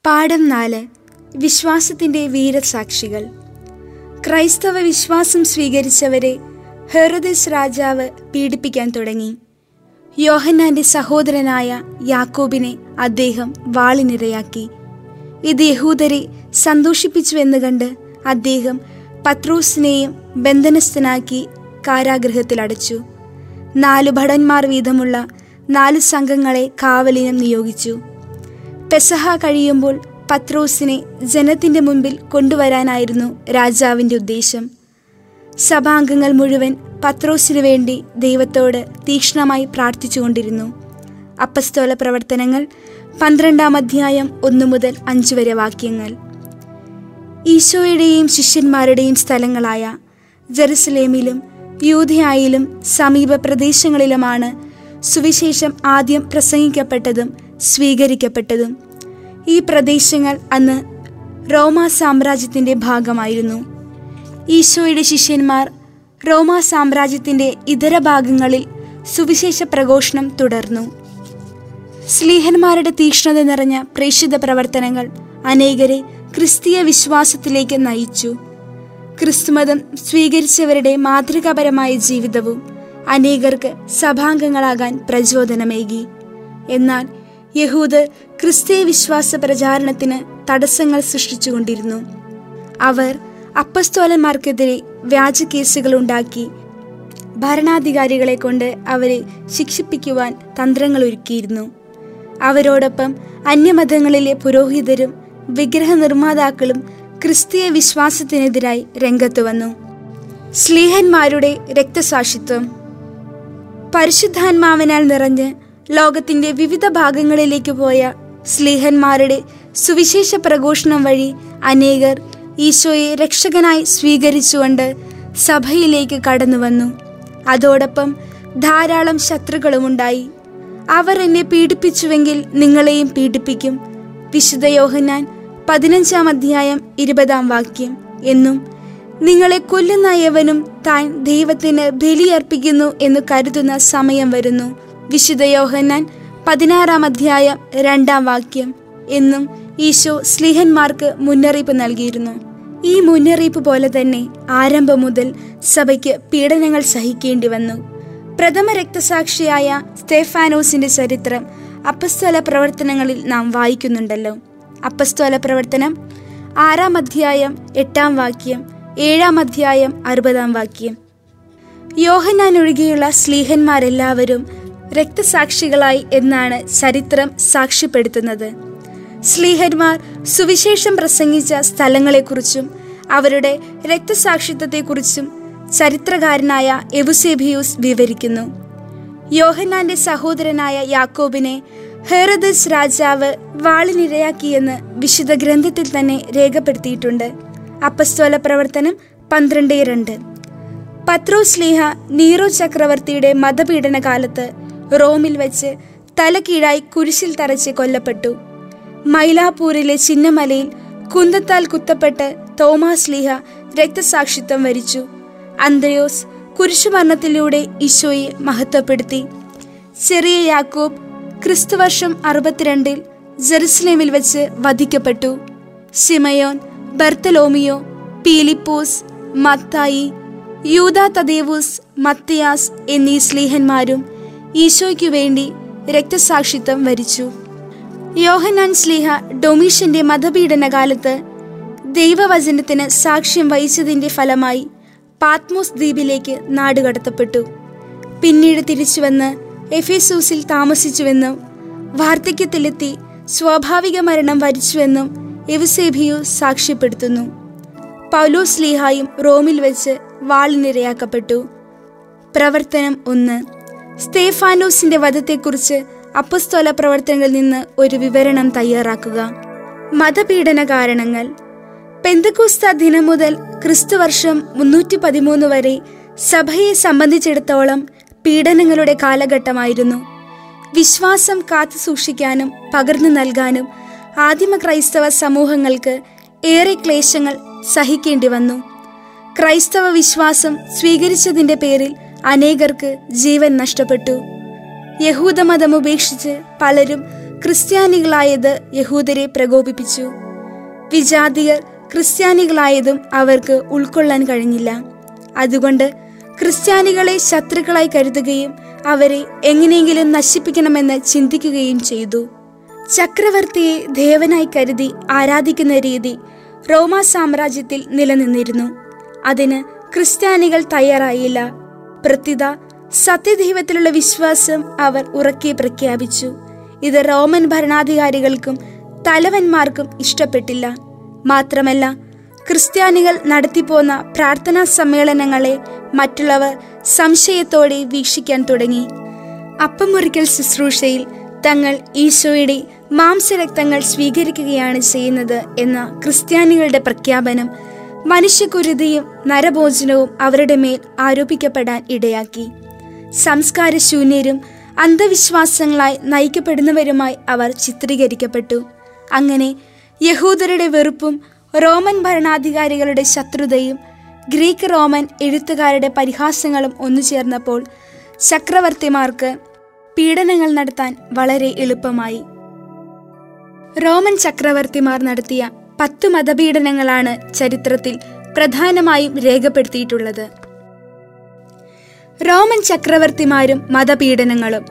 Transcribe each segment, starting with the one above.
പാഠം 4. വിശ്വാസത്തിൻ്റെ വീരസാക്ഷികൾ. ക്രൈസ്തവ വിശ്വാസം സ്വീകരിച്ചവരെ ഹെറോദസ് രാജാവ് പീഡിപ്പിക്കാൻ തുടങ്ങി. യോഹന്നാന്റെ സഹോദരനായ യാക്കോബിനെ അദ്ദേഹം വാളിനിരയാക്കി. ഇത് യഹൂദരെ സന്തോഷിപ്പിച്ചുവെന്ന് കണ്ട് അദ്ദേഹം പത്രോസിനെയും ബന്ധനസ്ഥനാക്കി കാരാഗൃഹത്തിലടച്ചു. 4 ഭടന്മാർ വീതമുള്ള 4 സംഘങ്ങളെ കാവലിനും നിയോഗിച്ചു. പെസഹ കഴിയുമ്പോൾ പത്രോസിനെ ജനത്തിൻ്റെ മുൻപിൽ കൊണ്ടുവരാനായിരുന്നു രാജാവിൻ്റെ ഉദ്ദേശം. സഭാംഗങ്ങൾ മുഴുവൻ പത്രോസിനു വേണ്ടി ദൈവത്തോട് തീക്ഷ്ണമായി പ്രാർത്ഥിച്ചുകൊണ്ടിരുന്നു. അപ്പസ്തോല പ്രവർത്തനങ്ങൾ 12-ാം അധ്യായം 1 മുതൽ 5 വരെ വാക്യങ്ങൾ. ഈശോയുടെയും ശിഷ്യന്മാരുടെയും സ്ഥലങ്ങളായ ജെറുസലേമിലും യൂദയായിലും സമീപ പ്രദേശങ്ങളിലുമാണ് സുവിശേഷം ആദ്യം പ്രസംഗിക്കപ്പെട്ടതും സ്വീകരിക്കപ്പെട്ടതും. ഈ പ്രദേശങ്ങൾ അന്ന് റോമാ സാമ്രാജ്യത്തിൻ്റെ ഭാഗമായിരുന്നു. ഈശോയുടെ ശിഷ്യന്മാർ റോമാ സാമ്രാജ്യത്തിൻ്റെ ഇതര ഭാഗങ്ങളിൽ സുവിശേഷ പ്രഘോഷണം തുടർന്നു. സ്ലീഹന്മാരുടെ തീക്ഷ്ണത നിറഞ്ഞ പ്രേക്ഷിത പ്രവർത്തനങ്ങൾ അനേകരെ ക്രിസ്തീയ വിശ്വാസത്തിലേക്ക് നയിച്ചു. ക്രിസ്തുമതം സ്വീകരിച്ചവരുടെ മാതൃകാപരമായ ജീവിതവും അനേകർക്ക് സഭാംഗങ്ങളാകാൻ പ്രചോദനമേകി. എന്നാൽ യഹൂദർ ക്രിസ്തീയ വിശ്വാസ പ്രചാരണത്തിന് തടസ്സങ്ങൾ സൃഷ്ടിച്ചുകൊണ്ടിരുന്നു. അവർ അപ്പസ്തോലന്മാർക്കെതിരെ വ്യാജ കേസുകൾ ഉണ്ടാക്കി ഭരണാധികാരികളെ കൊണ്ട് അവരെ ശിക്ഷിപ്പിക്കുവാൻ തന്ത്രങ്ങൾ ഒരുക്കിയിരുന്നു. അവരോടൊപ്പം അന്യമതങ്ങളിലെ പുരോഹിതരും വിഗ്രഹ നിർമ്മാതാക്കളും ക്രിസ്തീയ വിശ്വാസത്തിനെതിരായി രംഗത്ത് വന്നു. സ്ലീഹന്മാരുടെ രക്തസാക്ഷിത്വം. പരിശുദ്ധാത്മാവിനാൽ നിറഞ്ഞ് ലോകത്തിൻ്റെ വിവിധ ഭാഗങ്ങളിലേക്ക് പോയ സ്ലീഹന്മാരുടെ സുവിശേഷ പ്രഘോഷണം വഴി അനേകർ ഈശോയെ രക്ഷകനായി സ്വീകരിച്ചുകൊണ്ട് സഭയിലേക്ക് കടന്നു വന്നു. അതോടൊപ്പം ധാരാളം ശത്രുക്കളുമുണ്ടായി. അവർ എന്നെ പീഡിപ്പിച്ചുവെങ്കിൽ നിങ്ങളെയും പീഡിപ്പിക്കും. വിശുദ്ധ യോഹന്നാൻ 15-ാം അധ്യായം 20-ാം വാക്യം എന്നും നിങ്ങളെ കൊല്ലുന്ന യവനും താൻ ദൈവത്തിന് ബലിയർപ്പിക്കുന്നു എന്ന് കരുതുന്ന സമയം വരുന്നു. വിശുദ്ധ യോഹന്നാൻ 16-ാം അധ്യായം 2-ാം വാക്യം എന്നും ഈശോ സ്ലീഹന്മാർക്ക് മുന്നറിയിപ്പ് നൽകിയിരുന്നു. ഈ മുന്നറിയിപ്പ് പോലെ തന്നെ ആരംഭം മുതൽ സഭയ്ക്ക് പീഡനങ്ങൾ സഹിക്കേണ്ടി വന്നു. പ്രഥമ രക്തസാക്ഷിയായ സ്തെഫാനോസിന്റെ ചരിത്രം അപ്പസ്തോല പ്രവർത്തനങ്ങളിൽ നാം വായിക്കുന്നുണ്ടല്ലോ. അപ്പസ്തോല പ്രവർത്തനം 6-ാം അധ്യായം 8-ാം വാക്യം, 7-ാം അധ്യായം 60-ാം വാക്യം. യോഹന്നാൻ ഒഴികെയുള്ള സ്ലീഹന്മാരെല്ലാവരും രക്തസാക്ഷികളായി എന്നാണ് ചരിത്രം സാക്ഷ്യപ്പെടുത്തുന്നത്. സ്ലീഹന്മാർ സുവിശേഷം പ്രസംഗിച്ച സ്ഥലങ്ങളെക്കുറിച്ചും അവരുടെ രക്തസാക്ഷിത്വത്തെക്കുറിച്ചും ചരിത്രകാരനായ എവുസേബിയൂസ് വിവരിക്കുന്നു. യോഹന്നാന്റെ സഹോദരനായ യാക്കോബിനെ ഹെറോദസ് രാജാവ് വാളിനിരയാക്കിയെന്ന് വിശുദ്ധ ഗ്രന്ഥത്തിൽ തന്നെ രേഖപ്പെടുത്തിയിട്ടുണ്ട്. അപ്പസ്തോല പ്രവർത്തനം 12:2. പത്രോസ് ശ്ലീഹ നീറോ ചക്രവർത്തിയുടെ മതപീഡന കാലത്ത് റോമിൽ വെച്ച് തലകീഴായി കുരിശിൽ തറച്ച് കൊല്ലപ്പെട്ടു. മൈലാപ്പൂരിലെ ചിന്നമലയിൽ കുന്തത്താൽ കുത്തപ്പെട്ട് തോമാസ് ശ്ലീഹ രക്തസാക്ഷിത്വം വരിച്ചു. അന്ത്രയോസ് കുരിശുമരണത്തിലൂടെ ഈശോയെ മഹത്വപ്പെടുത്തി. ചെറിയ യാക്കോബ് ക്രിസ്തുവർഷം 62 ജെറുസലേമിൽ വെച്ച് വധിക്കപ്പെട്ടു. ശിമയോൻ, ബർത്തലോമിയോ, പീലിപ്പോസ്, മത്തായി, യൂദാ തദേവൂസ്, മത്തിയാസ് എന്നീ സ്ലീഹന്മാരും ഈശോയ്ക്കു വേണ്ടി രക്തസാക്ഷിത്വം വരിച്ചു. യോഹന്നാൻ ശ്ലീഹ ഡൊമീഷ്യന്റെ മതപീഡന കാലത്ത് ദൈവവചനത്തിന് സാക്ഷ്യം വഹിച്ചതിന്റെ ഫലമായി പാത്മോസ് ദ്വീപിലേക്ക് നാടുകടത്തപ്പെട്ടു. പിന്നീട് തിരിച്ചുവന്ന് എഫേസൂസിൽ താമസിച്ചുവെന്നും വാർദ്ധക്യത്തിലെത്തി സ്വാഭാവിക മരണം വരിച്ചുവെന്നും എവുസേബിയൂസ് സാക്ഷ്യപ്പെടുത്തുന്നു. പൗലോസ് ശ്ലീഹായും റോമിൽ വെച്ച് വാളിനിരയാക്കപ്പെട്ടു. പ്രവർത്തനം 1. സ്തെഫാനോസിന്റെ വധത്തെക്കുറിച്ച് അപ്പസ്തോല പ്രവർത്തനങ്ങളിൽ നിന്ന് ഒരു വിവരണം തയ്യാറാക്കുക. മതപീഡന കാരണങ്ങൾ. പെന്തക്കോസ്ത ദിനം മുതൽ ക്രിസ്തുവർഷം 313 വരെ സഭയെ സംബന്ധിച്ചിടത്തോളം പീഡനങ്ങളുടെ കാലഘട്ടമായിരുന്നു. വിശ്വാസം കാത്തു സൂക്ഷിക്കാനും പകർന്നു നൽകാനും ആദിമ ക്രൈസ്തവ സമൂഹങ്ങൾക്ക് ഏറെ ക്ലേശങ്ങൾ സഹിക്കേണ്ടി വന്നു. ക്രൈസ്തവ വിശ്വാസം സ്വീകരിച്ചതിൻ്റെ പേരിൽ അനേകർക്ക് ജീവൻ നഷ്ടപ്പെട്ടു. യഹൂദമതം ഉപേക്ഷിച്ച് പലരും ക്രിസ്ത്യാനികളായത് യഹൂദരെ പ്രകോപിപ്പിച്ചു. വിജാതിയർ ക്രിസ്ത്യാനികളായതും അവർക്ക് ഉൾക്കൊള്ളാൻ കഴിഞ്ഞില്ല. അതുകൊണ്ട് ക്രിസ്ത്യാനികളെ ശത്രുക്കളായി കരുതുകയും അവരെ എങ്ങനെയെങ്കിലും നശിപ്പിക്കണമെന്ന് ചിന്തിക്കുകയും ചെയ്തു. ചക്രവർത്തിയെ ദേവനായി കരുതി ആരാധിക്കുന്ന രീതി റോമാ സാമ്രാജ്യത്തിൽ നിലനിന്നിരുന്നു. അതിന് ക്രിസ്ത്യാനികൾ തയ്യാറായില്ല. പ്രത്യുത സത്യദൈവത്തിലുള്ള വിശ്വാസം അവർ ഉറക്കെ പ്രഖ്യാപിച്ചു. ഇത് റോമൻ ഭരണാധികാരികൾക്കും തലവന്മാർക്കും ഇഷ്ടപ്പെട്ടില്ല. മാത്രമല്ല, ക്രിസ്ത്യാനികൾ നടത്തിപ്പോന്ന പ്രാർത്ഥനാ സമ്മേളനങ്ങളെ മറ്റുള്ളവർ സംശയത്തോടെ വീക്ഷിക്കാൻ തുടങ്ങി. അപ്പമുറിക്കൽ ശുശ്രൂഷയിൽ തങ്ങൾ ഈശോയുടെ മാംസരക്തങ്ങൾ സ്വീകരിക്കുകയാണ് ചെയ്യുന്നത് എന്ന ക്രിസ്ത്യാനികളുടെ പ്രഖ്യാപനം മനുഷ്യക്കുരുതിയും നരഭോജനവും അവരുടെ മേൽ ആരോപിക്കപ്പെടാൻ ഇടയാക്കി. സംസ്കാരശൂന്യരും അന്ധവിശ്വാസങ്ങളായി നയിക്കപ്പെടുന്നവരുമായി അവർ ചിത്രീകരിക്കപ്പെട്ടു. അങ്ങനെ യഹൂദരുടെ വെറുപ്പും റോമൻ ഭരണാധികാരികളുടെ ശത്രുതയും ഗ്രീക്ക് റോമൻ എഴുത്തുകാരുടെ പരിഹാസങ്ങളും ഒന്നുചേർന്നപ്പോൾ ചക്രവർത്തിമാർക്ക് പീഡനങ്ങൾ നടത്താൻ വളരെ എളുപ്പമായി. റോമൻ ചക്രവർത്തിമാർ നടത്തിയ 10 മതപീഡനങ്ങളാണ് ചരിത്രത്തിൽ പ്രധാനമായും രേഖപ്പെടുത്തിയിട്ടുള്ളത്. റോമൻ ചക്രവർത്തിമാരും മതപീഡനങ്ങളും.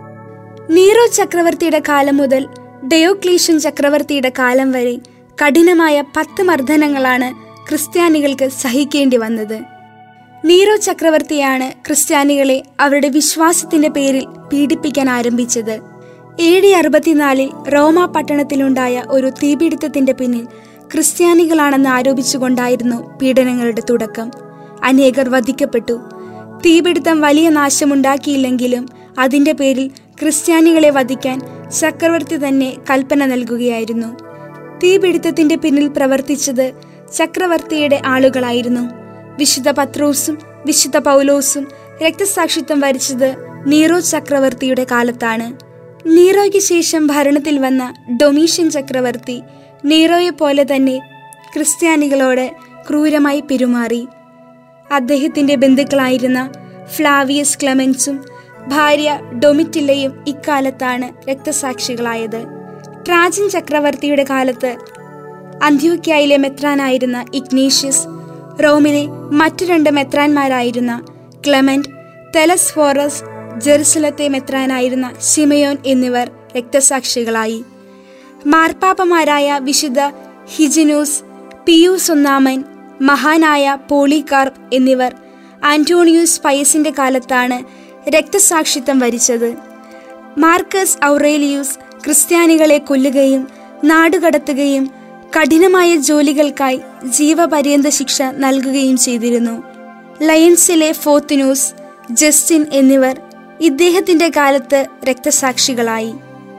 നീറോ ചക്രവർത്തിയുടെ കാലം മുതൽ ഡയോക്ലീഷ്യൻ ചക്രവർത്തിയുടെ കാലം വരെ കഠിനമായ 10 മർദ്ദനങ്ങളാണ് ക്രിസ്ത്യാനികൾക്ക് സഹിക്കേണ്ടി വന്നത്. നീറോ ചക്രവർത്തിയാണ് ക്രിസ്ത്യാനികളെ അവരുടെ വിശ്വാസത്തിന്റെ പേരിൽ പീഡിപ്പിക്കാൻ ആരംഭിച്ചത്. AD 64 റോമ പട്ടണത്തിലുണ്ടായ ഒരു തീപിടുത്തത്തിന്റെ പിന്നിൽ ക്രിസ്ത്യാനികളാണെന്ന് ആരോപിച്ചുകൊണ്ടായിരുന്നു പീഡനങ്ങളുടെ തുടക്കം. അനേകർ വധിക്കപ്പെട്ടു. തീപിടുത്തം വലിയ നാശമുണ്ടാക്കിയില്ലെങ്കിലും അതിന്റെ പേരിൽ ക്രിസ്ത്യാനികളെ വധിക്കാൻ ചക്രവർത്തി തന്നെ കൽപ്പന നൽകുകയായിരുന്നു. തീപിടുത്തത്തിന്റെ പിന്നിൽ പ്രവർത്തിച്ചത് ചക്രവർത്തിയുടെ ആളുകളായിരുന്നു. വിശുദ്ധ പത്രോസും വിശുദ്ധ പൗലോസും രക്തസാക്ഷിത്വം വരിച്ചത് നീറോ ചക്രവർത്തിയുടെ കാലത്താണ്. നീറോയ്ക്ക് ശേഷം ഭരണത്തിൽ വന്ന ഡൊമീഷ്യൻ ചക്രവർത്തി നീറോയെ പോലെ തന്നെ ക്രിസ്ത്യാനികളോട് ക്രൂരമായി പെരുമാറി. അദ്ദേഹത്തിന്റെ ബന്ധുക്കളായിരുന്ന ഫ്ലാവിയസ് ക്ലെമൻസും ഭാര്യ ഡൊമിറ്റില്ലയും ഇക്കാലത്താണ് രക്തസാക്ഷികളായത്. ട്രാജൻ ചക്രവർത്തിയുടെ കാലത്ത് അന്ത്യോക്യയിലെ മെത്രാനായിരുന്ന ഇഗ്നേഷ്യസ്, റോമിലെ മറ്റു 2 മെത്രാന്മാരായിരുന്ന ക്ലെമന്റ്, തെലസ്ഫോറസ്, ജെറുസലത്തെ മെത്രാനായിരുന്ന ശിമയോൻ എന്നിവർ രക്തസാക്ഷികളായി. മാർപ്പാപ്പമാരായ വിശുദ്ധ ഹിജിനൂസ്, പിയൂസ് ഒന്നാമൻ, മഹാനായ പോളികാർപ്പ് എന്നിവർ ആന്റോണിയൂസ് പയസിന്റെ കാലത്താണ് രക്തസാക്ഷിത്വം വരിച്ചത്. മാർക്കസ് ഔറേലിയൂസ് ക്രിസ്ത്യാനികളെ കൊല്ലുകയും നാടുകടത്തുകയും കഠിനമായ ജോലികൾക്കായി ജീവപര്യന്ത ശിക്ഷ നൽകുകയും ചെയ്തിരുന്നു. ലയൻസിലെ ഫോത്തിനൂസ്, ജസ്റ്റിൻ എന്നിവർ ഇദ്ദേഹത്തിന്റെ കാലത്ത് രക്തസാക്ഷികളായി.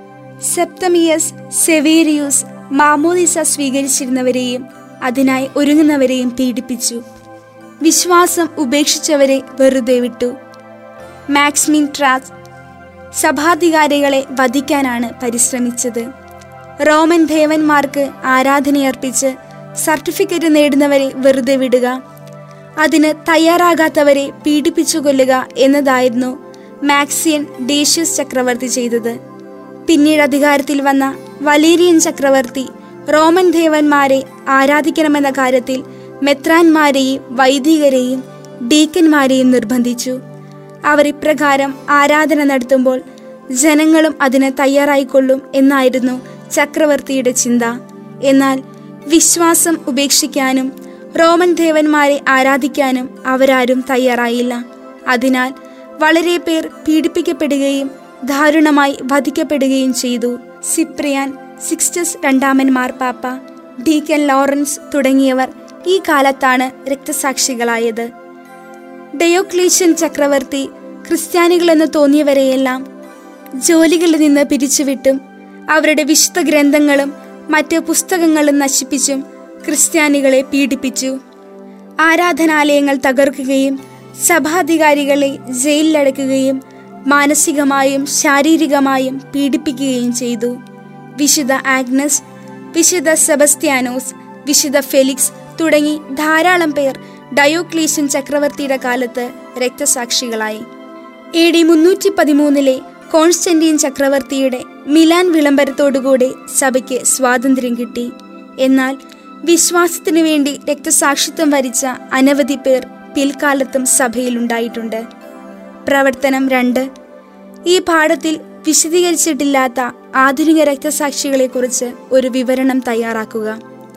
സെപ്തമിയസ് സെവേരിയൂസ് മാമോദിസ സ്വീകരിച്ചിരുന്നവരെയും അതിനായി ഒരുങ്ങുന്നവരെയും പീഡിപ്പിച്ചു. വിശ്വാസം ഉപേക്ഷിച്ചവരെ വെറുതെ വിട്ടു. മാക്സിമിൻ ട്രാസ് സഭാധികാരികളെ വധിക്കാനാണ് പരിശ്രമിച്ചത്. റോമൻ ദേവന്മാർക്ക് ആരാധനയർപ്പിച്ച് സർട്ടിഫിക്കറ്റ് നേടുന്നവരെ വെറുതെ വിടുക, അതിന് തയ്യാറാകാത്തവരെ പീഡിപ്പിച്ചു കൊല്ലുക എന്നതായിരുന്നു മാക്സിയൻ ഡേഷ്യസ് ചക്രവർത്തി ചെയ്തത്. പിന്നീട് അധികാരത്തിൽ വന്ന വലേരിയൻ ചക്രവർത്തി റോമൻ ദേവന്മാരെ ആരാധിക്കണമെന്ന കാര്യത്തിൽ മെത്രാന്മാരെയും വൈദികരെയും ഡീക്കന്മാരെയും നിർബന്ധിച്ചു. അവർ ഇപ്രകാരം ആരാധന നടത്തുമ്പോൾ ജനങ്ങളും അതിന് തയ്യാറായിക്കൊള്ളും എന്നായിരുന്നു ചക്രവർത്തിയുടെ ചിന്ത. എന്നാൽ വിശ്വാസം ഉപേക്ഷിക്കാനും റോമൻ ദേവന്മാരെ ആരാധിക്കാനും അവരാരും തയ്യാറായില്ല. അതിനാൽ വളരെ പേർ പീഡിപ്പിക്കപ്പെടുകയും ദാരുണമായി വധിക്കപ്പെടുകയും ചെയ്തു. സിപ്രിയാൻ, സിക്സ്റ്റസ് രണ്ടാമൻ മാർപ്പാപ്പ, ഡീക്കൻ ലോറൻസ് തുടങ്ങിയവർ ഈ കാലത്താണ് രക്തസാക്ഷികളായത്. ഡയോക്ലീഷ്യൻ ചക്രവർത്തി ക്രിസ്ത്യാനികളെന്ന് തോന്നിയവരെയെല്ലാം ജോലികളിൽ നിന്ന് പിരിച്ചുവിട്ടും അവരുടെ വിശുദ്ധ ഗ്രന്ഥങ്ങളും മറ്റ് പുസ്തകങ്ങളും നശിപ്പിച്ചും ക്രിസ്ത്യാനികളെ പീഡിപ്പിച്ചു. ആരാധനാലയങ്ങൾ തകർക്കുകയും സഭാധികാരികളെ ജയിലിലടയ്ക്കുകയും മാനസികമായും ശാരീരികമായും പീഡിപ്പിക്കുകയും ചെയ്തു. വിശുദ്ധ ആഗ്നസ്, വിശുദ്ധ സെബസ്ത്യാനോസ്, വിശുദ്ധ ഫെലിക്സ് തുടങ്ങി ധാരാളം പേർ ഡയോക്ലീഷ്യൻ ചക്രവർത്തിയുടെ കാലത്ത് രക്തസാക്ഷികളായി. AD 313 കോൺസ്റ്റന്റീൻ ചക്രവർത്തിയുടെ മിലാൻ വിളംബരത്തോടുകൂടി സഭയ്ക്ക് സ്വാതന്ത്ര്യം കിട്ടി. എന്നാൽ വിശ്വാസത്തിനു വേണ്ടി രക്തസാക്ഷിത്വം വരിച്ച അനവധി പേർ പിൽക്കാലത്തും സഭയിലുണ്ടായിട്ടുണ്ട്. പ്രവർത്തനം 2. ഈ പാഠത്തിൽ വിശദീകരിച്ചിട്ടില്ലാത്ത ആധുനിക രക്തസാക്ഷികളെക്കുറിച്ച് ഒരു വിവരണം തയ്യാറാക്കുക.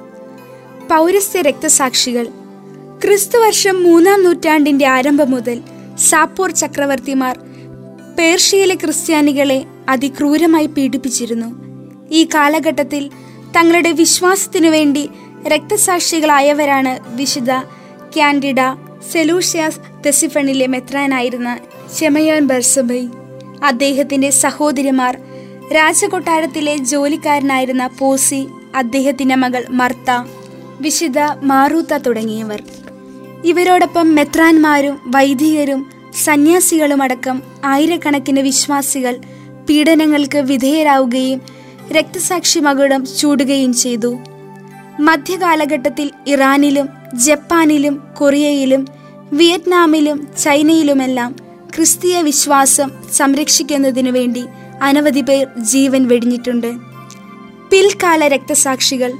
പൗരസ്ത്യ രക്തസാക്ഷികൾ. ക്രിസ്തുവർഷം 3-ാം നൂറ്റാണ്ടിന്റെ ആരംഭം മുതൽ സാപ്പോർ ചക്രവർത്തിമാർ പേർഷ്യയിലെ ക്രിസ്ത്യാനികളെ അതിക്രൂരമായി പീഡിപ്പിച്ചിരുന്നു. ഈ കാലഘട്ടത്തിൽ തങ്ങളുടെ വിശ്വാസത്തിനു വേണ്ടി രക്തസാക്ഷികളായവരാണ് വിശുദ്ധ ക്യാൻഡിഡ, സെലൂഷ്യാസ് തെസിഫണിലെ മെത്രാനായിരുന്ന ശെമയോൻ ബർസബൈ, അദ്ദേഹത്തിന്റെ സഹോദരിമാർ, രാജകൊട്ടാരത്തിലെ ജോലിക്കാരനായിരുന്ന പോസി, അദ്ദേഹത്തിന്റെ മകൾ മർത്ത, വിശുദ്ധ മാറൂത്ത തുടങ്ങിയവർ. ഇവരോടൊപ്പം മെത്രാന്മാരും വൈദികരും സന്യാസികളുമടക്കം ആയിരക്കണക്കിന് വിശ്വാസികൾ പീഡനങ്ങൾക്ക് വിധേയരാവുകയും രക്തസാക്ഷി മകുടം ചൂടുകയും ചെയ്തു. മധ്യകാലഘട്ടത്തിൽ ഇറാനിലും ജപ്പാനിലും കൊറിയയിലും വിയറ്റ്നാമിലും ചൈനയിലുമെല്ലാം ക്രിസ്തീയ വിശ്വാസം സംരക്ഷിക്കുന്നതിനു വേണ്ടി അനവധി പേർ ജീവൻ വെടിഞ്ഞിട്ടുണ്ട്. പിൽക്കാല രക്തസാക്ഷികൾ.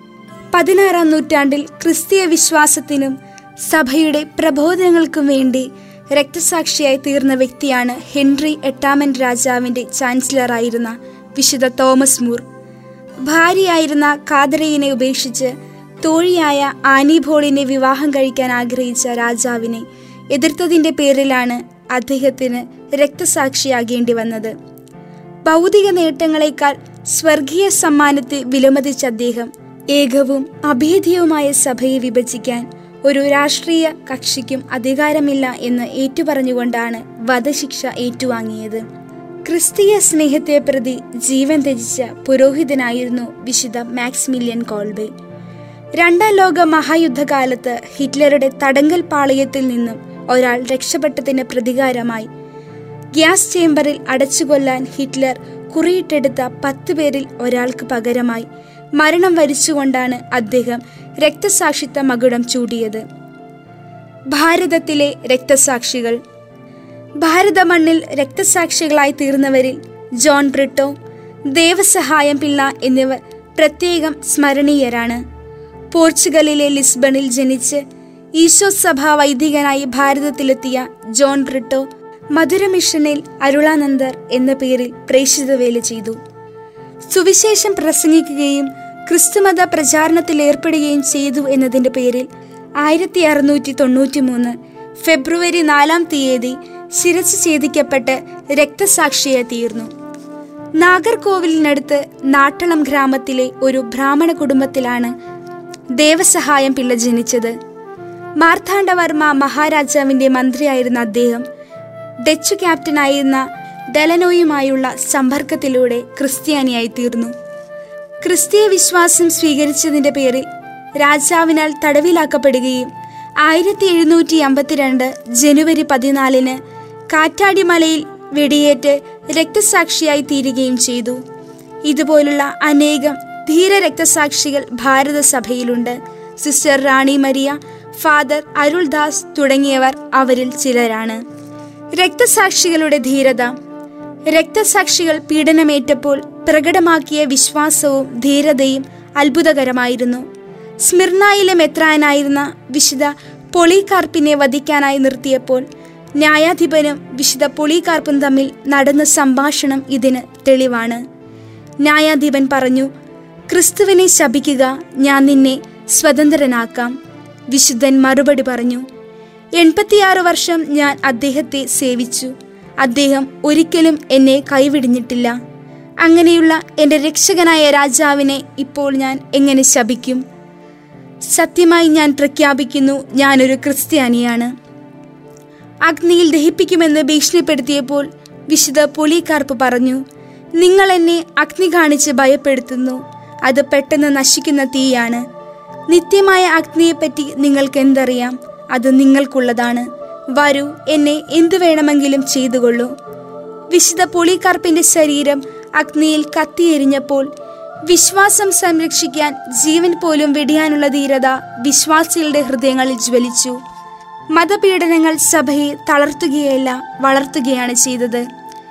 16-ാം നൂറ്റാണ്ടിൽ ക്രിസ്തീയ വിശ്വാസത്തിനും സഭയുടെ പ്രബോധനങ്ങൾക്കും വേണ്ടി രക്തസാക്ഷിയായി തീർന്ന വ്യക്തിയാണ് ഹെൻറി 8-ാമൻ രാജാവിന്റെ ചാൻസലറായിരുന്ന വിശുദ്ധ തോമസ് മൂർ. ഭാര്യയായിരുന്ന കാതറീനെ ഉപേക്ഷിച്ച് തോഴിയായ ആനിബോളിനെ വിവാഹം കഴിക്കാൻ ആഗ്രഹിച്ച രാജാവിനെ എതിർത്തതിന്റെ പേരിലാണ് അദ്ദേഹത്തിന് രക്തസാക്ഷിയാകേണ്ടി വന്നത്. ഭൗതിക നേട്ടങ്ങളെക്കാൾ സ്വർഗീയ സമ്മാനത്തെ വിലമതിച്ച അദ്ദേഹം ഏകവും അഭേദ്യവുമായ സഭയെ വിഭജിക്കാൻ ഒരു രാഷ്ട്രീയ കക്ഷിക്കും അധികാരമില്ല എന്ന് ഏറ്റുപറഞ്ഞുകൊണ്ടാണ് വധശിക്ഷ ഏറ്റുവാങ്ങിയത്. ക്രിസ്തീയ സ്നേഹത്തെ പ്രതി ജീവൻ ത്യജിച്ച പുരോഹിതനായിരുന്നു വിശുദ്ധ മാക്സിമിലിയൻ കോൾബെ. 2-ാം ലോക മഹായുദ്ധകാലത്ത് ഹിറ്റ്ലറുടെ തടങ്കൽ പാളയത്തിൽ നിന്നും ഒരാൾ രക്ഷപ്പെട്ടതിന് പ്രതികാരമായി ഗ്യാസ് ചേംബറിൽ അടച്ചുകൊല്ലാൻ ഹിറ്റ്ലർ കുറിയിട്ടെടുത്ത 10 പേരിൽ ഒരാൾക്ക് പകരമായി മരണം വരിച്ചുകൊണ്ടാണ് അദ്ദേഹം രക്തസാക്ഷിത്വ മകുടം ചൂടിയത്. ഭാരതത്തിലെ രക്തസാക്ഷികൾ. ഭാരത മണ്ണിൽ രക്തസാക്ഷികളായി തീർന്നവരിൽ ജോൺ ബ്രിട്ടോ, ദേവസഹായം പിള്ള എന്നിവർ പ്രത്യേകം സ്മരണീയരാണ്. പോർച്ചുഗലിലെ ലിസ്ബണിൽ ജനിച്ച് ഈശോ സഭാ വൈദികനായി ഭാരതത്തിലെത്തിയ ജോൺ ബ്രിട്ടോ മധുര മിഷനിൽ അരുളാനന്ദർ എന്ന പേരിൽ പ്രേക്ഷിതവേല ചെയ്തു. സുവിശേഷം പ്രസംഗിക്കുകയും ക്രിസ്തുമത പ്രചാരണത്തിൽ ഏർപ്പെടുകയും ചെയ്തു എന്നതിന്റെ പേരിൽ 1693 ഫെബ്രുവരി 4-ാം തീയതി ശിരസ് ഛേദിക്കപ്പെട്ട് രക്തസാക്ഷിയായി തീർന്നു. നാഗർകോവിലിനടുത്ത് നാട്ടളം ഗ്രാമത്തിലെ ഒരു ബ്രാഹ്മണ കുടുംബത്തിലാണ് ദേവസഹായം പിള്ള ജനിച്ചത്. മാർത്താണ്ഡവർമ്മ മഹാരാജാവിന്റെ മന്ത്രിയായിരുന്ന അദ്ദേഹം ഡച്ച് ക്യാപ്റ്റനായിരുന്ന ഡെലനോയുമായുള്ള സമ്പർക്കത്തിലൂടെ ക്രിസ്ത്യാനിയായി തീർന്നു. ക്രിസ്തീയ വിശ്വാസം സ്വീകരിച്ചതിന്റെ പേരിൽ രാജാവിനാൽ തടവിലാക്കപ്പെടുകയും 1752 ജനുവരി 14 കാറ്റാടിമലയിൽ വെടിയേറ്റ് രക്തസാക്ഷിയായി തീരുകയും ചെയ്തു. ഇതുപോലുള്ള അനേകം ധീര രക്തസാക്ഷികൾ ഭാരതസഭയിലുണ്ട്. Sister Rani Maria, father Aruldas തുടങ്ങിയവർ അവരിൽ ചിലരാണ്. രക്തസാക്ഷികളുടെ ധീരത. രക്തസാക്ഷികൾ പീഡനമേറ്റപ്പോൾ പ്രകടമാക്കിയ വിശ്വാസവും ധീരതയും അത്ഭുതകരമായിരുന്നു. സ്മിർനായിലെ മെത്രാനായിരുന്ന വിശുദ്ധ പൊളികാർപ്പിനെ വധിക്കാനായി നിർത്തിയപ്പോൾ ന്യായാധിപനും വിശുദ്ധ പൊളികാർപ്പും തമ്മിൽ നടന്ന സംഭാഷണം ഇതിന് തെളിവാണ്. ന്യായാധിപൻ പറഞ്ഞു, ക്രിസ്തുവിനെ ശപിക്കുക, ഞാൻ നിന്നെ സ്വതന്ത്രനാക്കാം. വിശുദ്ധൻ മറുപടി പറഞ്ഞു, 86 വർഷം ഞാൻ അദ്ദേഹത്തെ സേവിച്ചു. അദ്ദേഹം ഒരിക്കലും എന്നെ കൈവിടിഞ്ഞിട്ടില്ല. അങ്ങനെയുള്ള എൻ്റെ രക്ഷകനായ രാജാവിനെ ഇപ്പോൾ ഞാൻ എങ്ങനെ ശപിക്കും? സത്യമായി ഞാൻ പ്രഖ്യാപിക്കുന്നു, ഞാനൊരു ക്രിസ്ത്യാനിയാണ്. അഗ്നിയിൽ ദഹിപ്പിക്കുമെന്ന് ഭീഷണിപ്പെടുത്തിയപ്പോൾ വിശുദ്ധ പൊളികാർപ്പ് പറഞ്ഞു, നിങ്ങൾ എന്നെ അഗ്നി കാണിച്ച് ഭയപ്പെടുത്തുന്നു. അത് പെട്ടെന്ന് നശിക്കുന്ന തീയാണ്. നിത്യമായ അഗ്നിയെപ്പറ്റി നിങ്ങൾക്ക് എന്തറിയാം? അത് നിങ്ങൾക്കുള്ളതാണ്. വരൂ, എന്നെ എന്തു വേണമെങ്കിലും ചെയ്തുകൊള്ളൂ. വിശുദ്ധ പൊളികാർപ്പിന്റെ ശരീരം അഗ്നിയിൽ കത്തിയെരിഞ്ഞപ്പോൾ വിശ്വാസം സംരക്ഷിക്കാൻ ജീവൻ പോലും വെടിയാനുള്ള ധീരത വിശ്വാസികളുടെ ഹൃദയങ്ങളിൽ ജ്വലിച്ചു. മതപീഡനങ്ങൾ സഭയെ തളർത്തുകയല്ല, വളർത്തുകയാണ് ചെയ്തത്.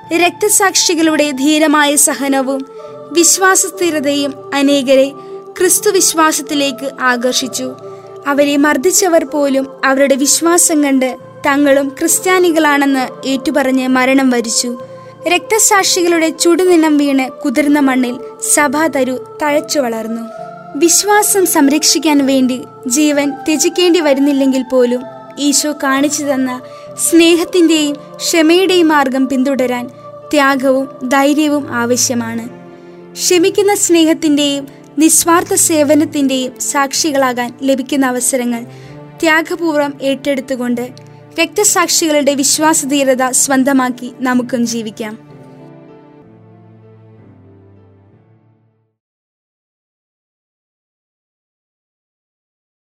രക്തസാക്ഷികളുടെ ധീരമായ സഹനവും വിശ്വാസസ്ഥിരതയും അനേകരെ ക്രിസ്തുവിശ്വാസത്തിലേക്ക് ആകർഷിച്ചു. അവരെ മർദ്ദിച്ചവർ പോലും അവരുടെ വിശ്വാസം കണ്ട് തങ്ങളും ക്രിസ്ത്യാനികളാണെന്ന് ഏറ്റുപറഞ്ഞ് മരണം വരിച്ചു. രക്തസാക്ഷികളുടെ ചുടുനിണം വീണ് കുതിർന്ന മണ്ണിൽ സഭാതരു തഴച്ചു വളർന്നു. വിശ്വാസം സംരക്ഷിക്കാൻ വേണ്ടി ജീവൻ ത്യജിക്കേണ്ടി വരുന്നില്ലെങ്കിൽ പോലും ഈശോ കാണിച്ചു തന്ന സ്നേഹത്തിൻ്റെയും ക്ഷമയുടെയും മാർഗം പിന്തുടരാൻ ത്യാഗവും ധൈര്യവും ആവശ്യമാണ്. ക്ഷമിക്കുന്ന സ്നേഹത്തിൻ്റെയും നിസ്വാർത്ഥ സേവനത്തിൻ്റെയും സാക്ഷികളാകാൻ ലഭിക്കുന്ന അവസരങ്ങൾ ത്യാഗപൂർവ്വം ഏറ്റെടുത്തുകൊണ്ട് രക്തസാക്ഷികളുടെ വിശ്വാസധീരത സ്വന്തമാക്കി നമുക്കും ജീവിക്കാം.